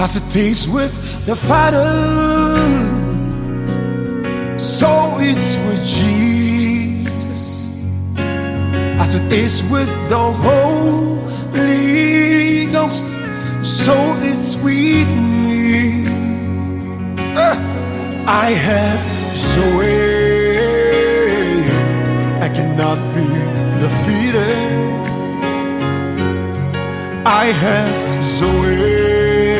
As it is with the Father, so it's with Jesus. As it is with the Holy Ghost, so it's with me. I have Zoe, I cannot be defeated. I have Zoe,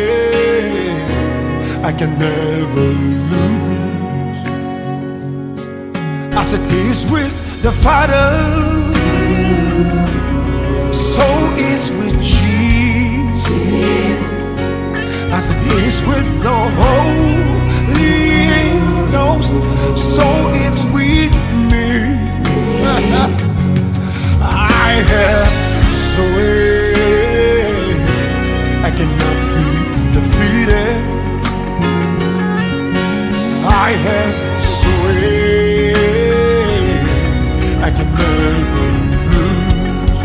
I can never lose. As it is with the Father, so it's with Jesus. As it is with the Holy Ghost, so it's with me. I have Zoe, I cannot be defeated. I have Zoe, I can never lose.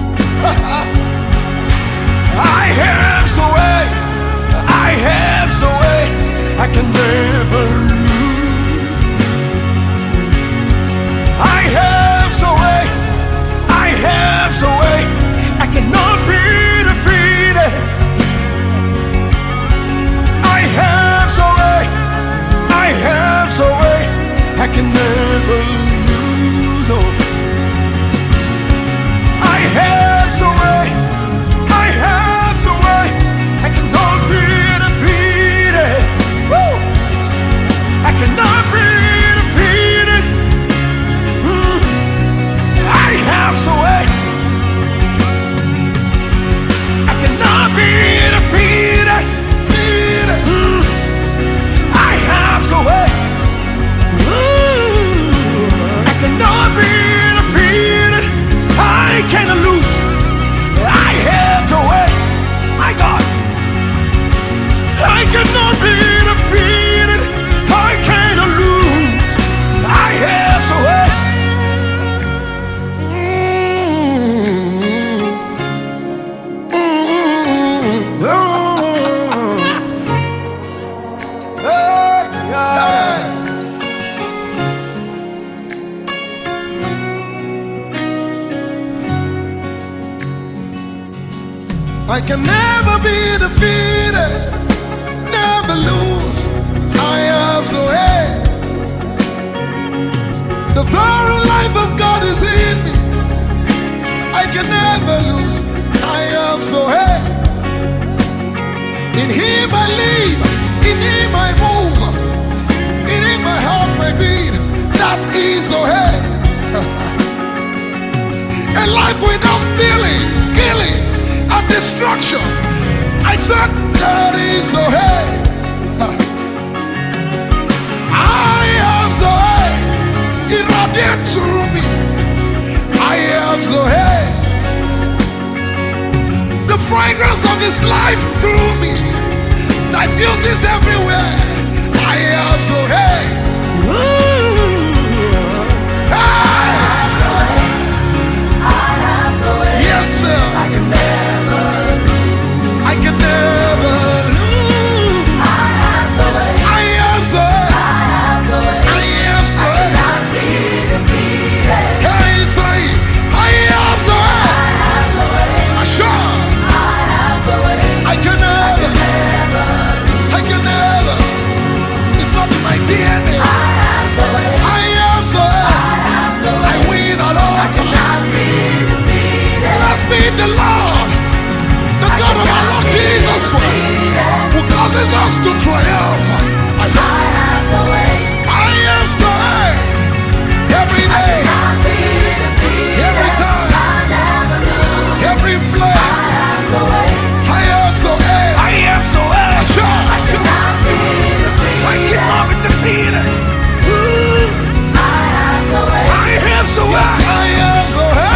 I have Zoe, I have Zoe, I can never lose. I have Zoe, I have Zoe, I cannot be defeated. I have Zoe, I have Zoe, I can never lose. No. I have Zoe, I have Zoe, I cannot be defeated. Woo! I cannot be defeated. I have Zoe, I cannot be defeated. I have Zoe, I cannot be defeated. I cannot lose. I have Zoe, my God. I cannot be defeated. I cannot lose. I have Zoe. I can never be defeated, never lose. I am Zoe. The very life of God is in me. I can never lose. I am Zoe. In Him I live, in Him I move, in Him I have my being. That is Zoe. A life without stealing, killing, and destruction. I said that is Zoe. I am Zoe. It radiates through me. I am Zoe. The fragrance of His life through me diffuses everywhere. I am Zoe. Yes, sir. I can never lose. I can never lose. I am Zoe. I am Zoe. I am Zoe. I cannot be defeated. Hey, say, I am Zoe. Sure. I can never. I can never. It's not in my DNA. I am Zoe. I win at all times. Let's meet the Lord, the God of our Lord Jesus Christ, who causes us to triumph. I am Zoe. Every day, every time, every place. I am Zoe. I am Zoe. Sure. I cannot be defeated. I am Zoe. I am Zoe. I am Zoe.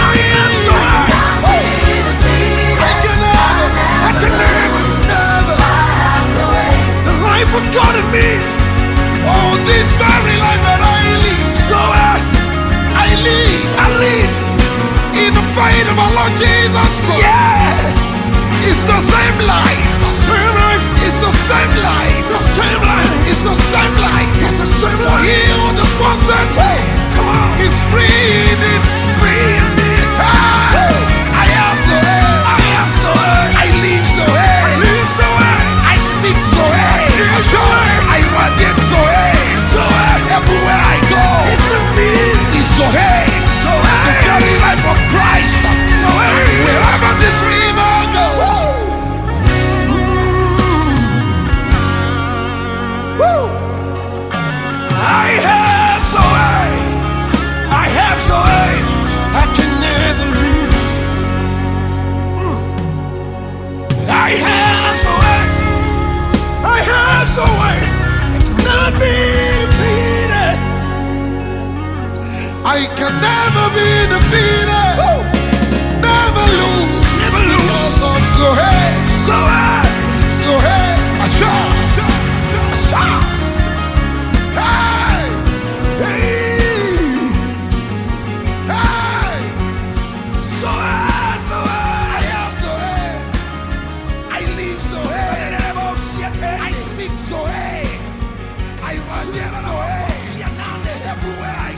I can never. The life of God in me. Oh, set me. Come on. He's freeing me. Freeing me. I am so high. I am so high. I live so high. I live so high. I speak so high. I speak so high. I radiate so high. So high. Everywhere I go, it's a me. It's so high. So high. The very life of Christ. So high. Wherever this river goes. Woo. I have so high. I have so high. I can never lose. I have so high. I have so high. I cannot be defeated. I can never be defeated. Woo. Never lose. Never lose. Because I'm so high. So high. So high. I shall. I shall. Hey. Hey. Hey. So high. So high. I am so high. I live so high. I speak so high. I radiate so high. Everywhere I